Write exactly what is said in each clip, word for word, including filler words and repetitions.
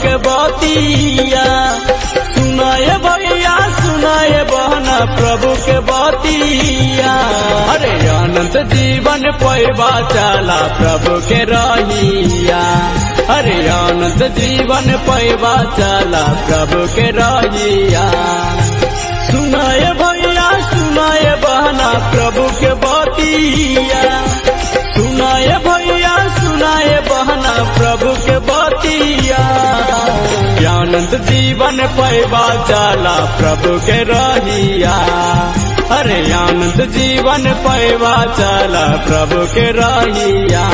के बतिया। सुनाए भैया सुनाए बहना प्रभु के बतिया। अरे अनंत जीवन पैबा चला प्रभु के रहिया। अरे अनंत जीवन पैबा चला प्रभु के रहिया। सुनाए भैया सुनाए बहना प्रभु के बतिया। सुनाए भैया सुनाए बहना प्रभु के बतिया। अनंत जीवन पैबा चला प्रभु के रहिया। अरे अनंत जीवन पैबा चला प्रभु के रहिया।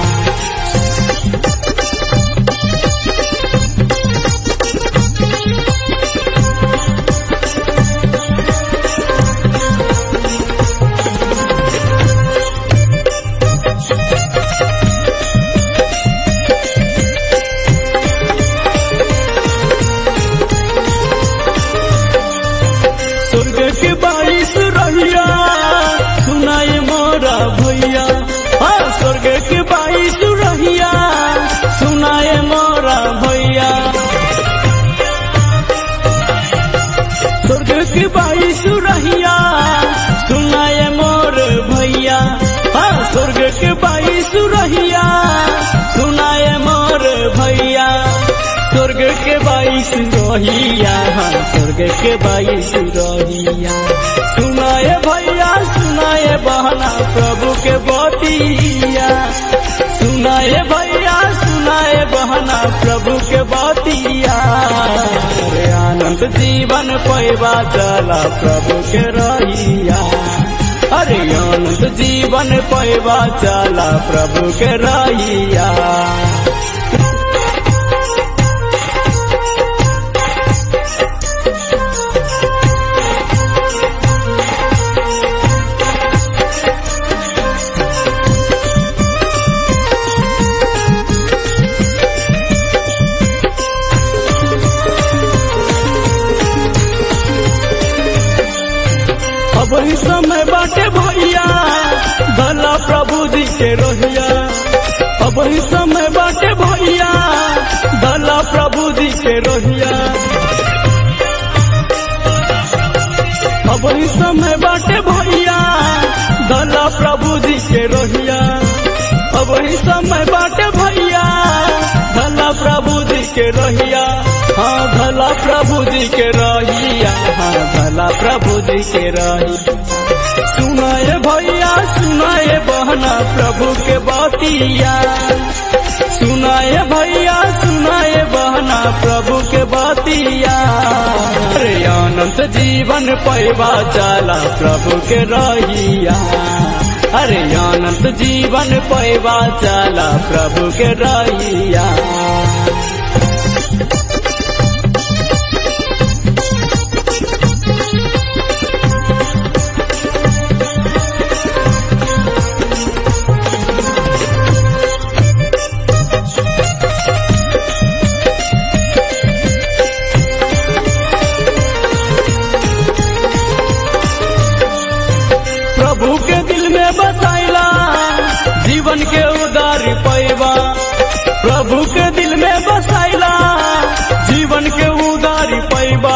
स्वर्ग के बाईस रहिया सुनाए मोरा भैया। हाँ स्वर्ग के बाईस रहिया सुनाए मोरा भैया। स्वर्ग के बाईस रहिया सुनाए मोर भैया। हाँ स्वर्ग के बाईस रहिया सुनाए मोर भैया। स्वर्ग के बाईस रहिया। हाँ स्वर्ग के बाईस रहिया। सुनाए भैया सुनाए बहना प्रभु के बतिया। सुनाए भैया सुनाए बहना प्रभु के बतिया। अरे अनंत जीवन पैबा चला प्रभु के रहिया। अरे अनंत जीवन पैबा चला प्रभु के रहिया। अब ही समय बाटे भैया भला प्रभु जी के रहिया। अब ही समय बाटे भैया भला प्रभु जी के रहिया। अब ही समय बाटे भैया भला प्रभु जी के रहिया। अब ही समय बाटे भैया भला प्रभु जी के रहिया। हाँ भला प्रभु जी के रहिया। हाँ भला प्रभु जी के रहिया। सुनाए भैया सुनाए बहना प्रभु के बतिया। सुनाए भैया सुनाए बहना प्रभु के बतिया। अरे अनंत जीवन पैबा चला प्रभु के रहिया। अरे अनंत जीवन पैबा चला प्रभु के रहिया। प्रभु के दिल में बसाइला जीवन के उदारी पैबा। प्रभु के दिल में बसाइला जीवन के उदारी पैबा।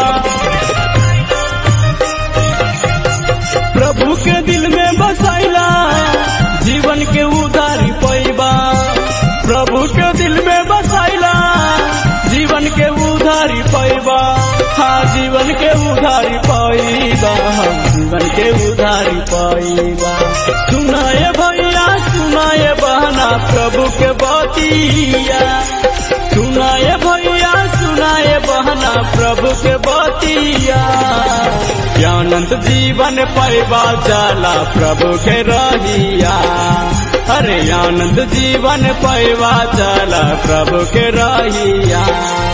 प्रभु के दिल में बसाइला जीवन के उदारी पैबा। प्रभु के दिल में बसाइला जीवन के उधारी पैबा। हाँ जीवन के उधारी पैबा। जीवन के उधारी पैबा। सुनाए भैया सुनाए बहना प्रभु के बतिया। सुनाए भैया सुनाए बहना प्रभु के बतिया। अनंत जीवन पैबा चला प्रभु के रहिया। अरे अनंत जीवन पैबा चला प्रभु के रहिया।